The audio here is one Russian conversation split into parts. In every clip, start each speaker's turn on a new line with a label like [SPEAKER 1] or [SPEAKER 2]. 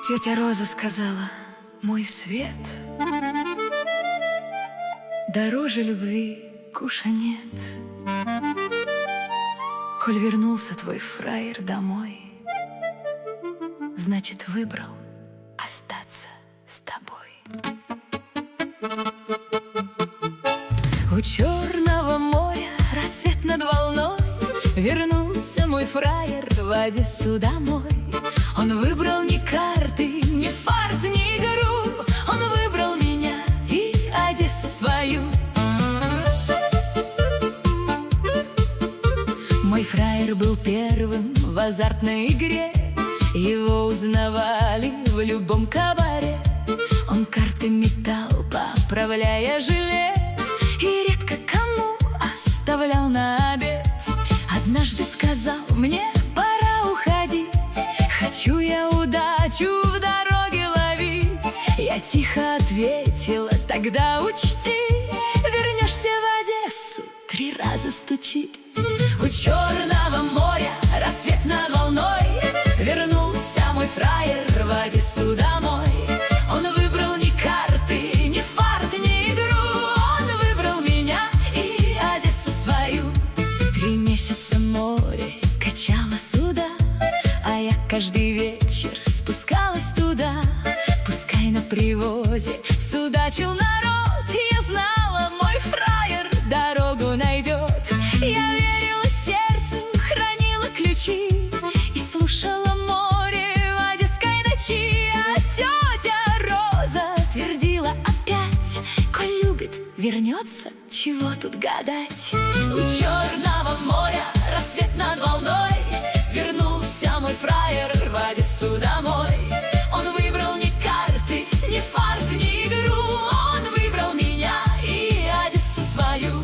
[SPEAKER 1] Тетя Роза сказала: мой свет, дороже любви куша нет. Коль вернулся твой фраер домой, значит, выбрал остаться с тобой. У Черного моря рассвет над волной, вернулся мой фраер в Одессу домой. Он выбрал не карты, не фарт, не игру, он выбрал меня и Одессу свою. Мой фраер был первым в азартной игре, его узнавали в любом кабаре. Он карты метал, поправляя жилет, и редко кому оставлял на обед. Однажды сказал мне: пора уходить, хочу я удачу в дороге ловить. Я тихо ответила: тогда учти, вернешься в Одессу, 3 раза стучит. У Черного моря рассвет над волной, вернулся мой фраер в Одессу домой. Он выбрал не карты, не фарт, не игру, он выбрал меня и Одессу свою. 3 месяца море качало суда, а я каждый вечер спускалась туда. Пускай на привозе судачил народ, я знала, мой фраер дорогу найдет. Я верила сердцу, хранила ключи и слушала море в одесской ночи. А тетя Роза твердила опять: коль любит, вернется, чего тут гадать. У Черного моря рассвет над волной, вернулся мой фраер в Одессу домой. Он выбрал не карты, не фарт, не игру, он выбрал меня и Одессу свою.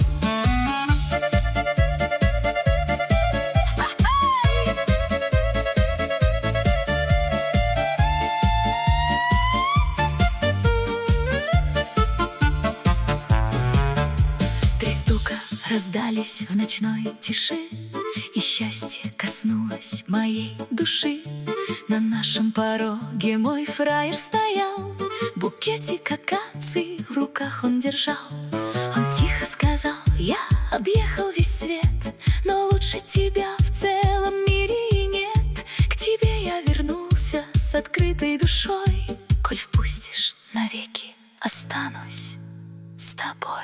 [SPEAKER 1] Раздались в ночной тиши, и счастье коснулось моей души. На нашем пороге мой фраер стоял, букетик акаций в руках он держал. Он тихо сказал: я объехал весь свет, но лучше тебя в целом мире и нет. К тебе я вернулся с открытой душой, коль впустишь, навеки останусь с тобой.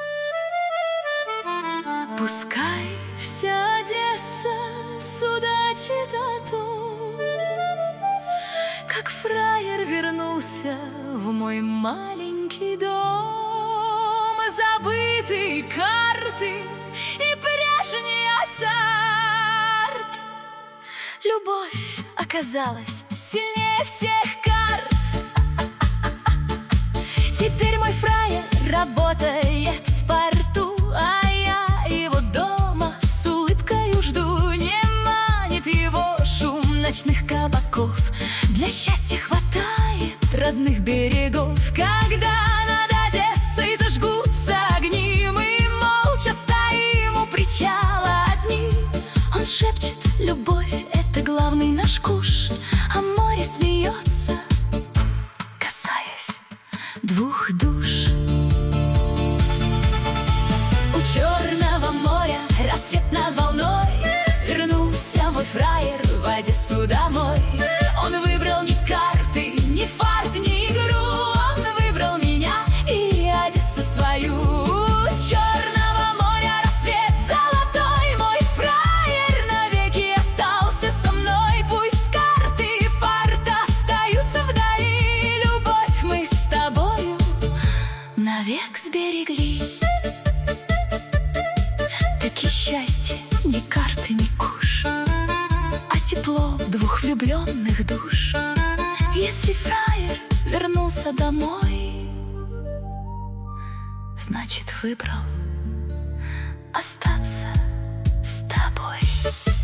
[SPEAKER 1] Пускай вся Одесса судачит о том, как фраер вернулся в мой маленький дом. Забытые карты и прежний азарт, любовь оказалась сильнее всех карт. Теперь мой фраер работает в порту, а его дома с улыбкою жду. Не манит его шум ночных кабаков, для счастья хватает родных берегов. Когда над Одессой зажгутся огни, мы молча стоим у причала одни. Он шепчет: любовь — это главный наш куш, а море смеется, касаясь 2 душ. У Черного моря рассвет над волной, вернулся мой фраер в Одессу домой. Он выбрал не карты, не фарт, не игру, он выбрал меня и Одессу свою. У Черного моря рассвет золотой, мой фраер навеки остался со мной. Пусть карты и фарт остаются вдали, любовь мы с тобою навек сберегли. Таки счастье ни карты, ни куш, а тепло 2 влюбленных душ. Если фраер вернулся домой, значит, выбрал остаться с тобой.